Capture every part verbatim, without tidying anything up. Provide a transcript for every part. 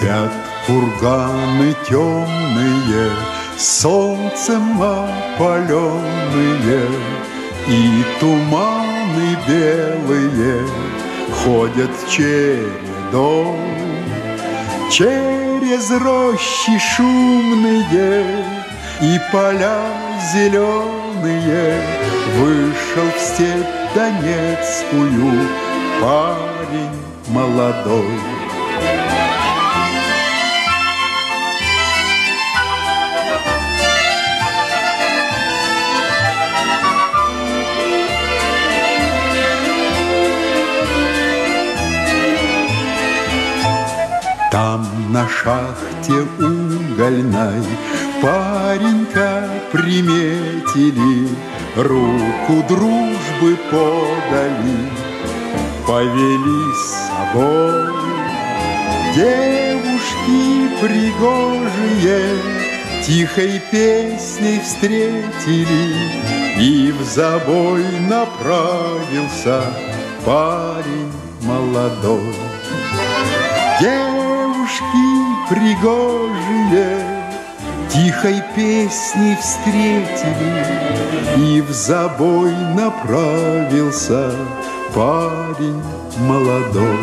Спят курганы темные, солнцем опаленные, и туманы белые ходят чередой. Через рощи шумные и поля зеленые вышел в степь донецкую парень молодой. Там на шахте угольной паренька приметили, руку дружбы подали, повели с собой. Девушки пригожие тихой песней встретили, и в забой направился парень молодой. Девушки пригожие тихой песней встретили, и в забой направился парень молодой.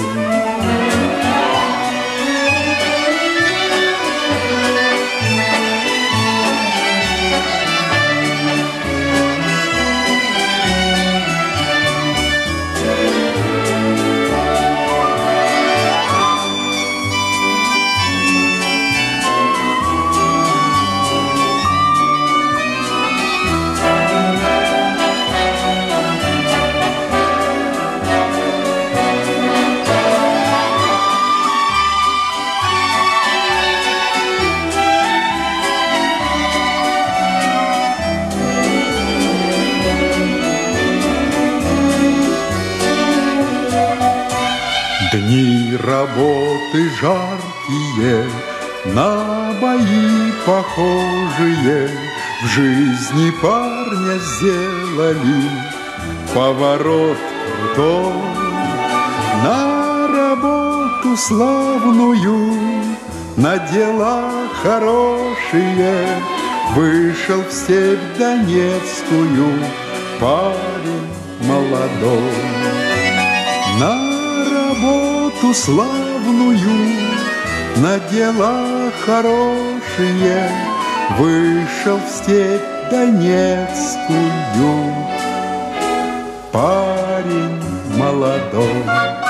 Дни работы жаркие, на бои похожие, в жизни парня сделали поворот крутой. На работу славную, на дела хорошие вышел в степь донецкую парень молодой. На работу славную, на дела хорошие вышел в степь донецкую парень молодой.